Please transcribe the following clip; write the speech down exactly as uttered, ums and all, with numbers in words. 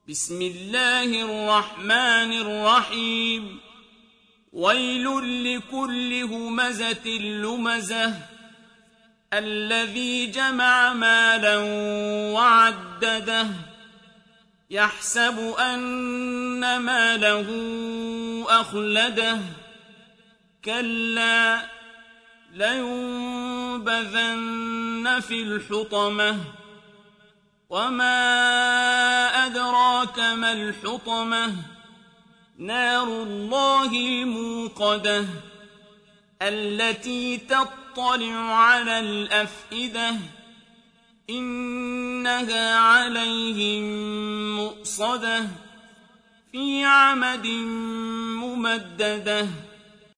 بسم الله الرحمن الرحيم ويل لكل همزة لمزة الذي جمع مالا وعدده يحسب أن ماله أخلده كلا لينبذن في الحطمة وما أدراك ما الحطمة نار الله الموقدة التي تطلع على الأفئدة إنها عليهم مؤصدة في عمد ممددة.